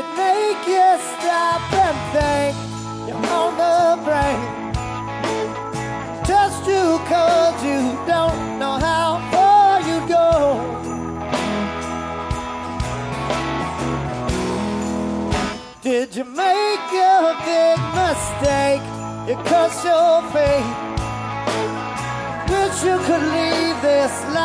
it make you stop and think you're on the brink? Just you 'cause you don't know how far you go. Did you make a big mistake? You cut your fate. Wish you could leave this life.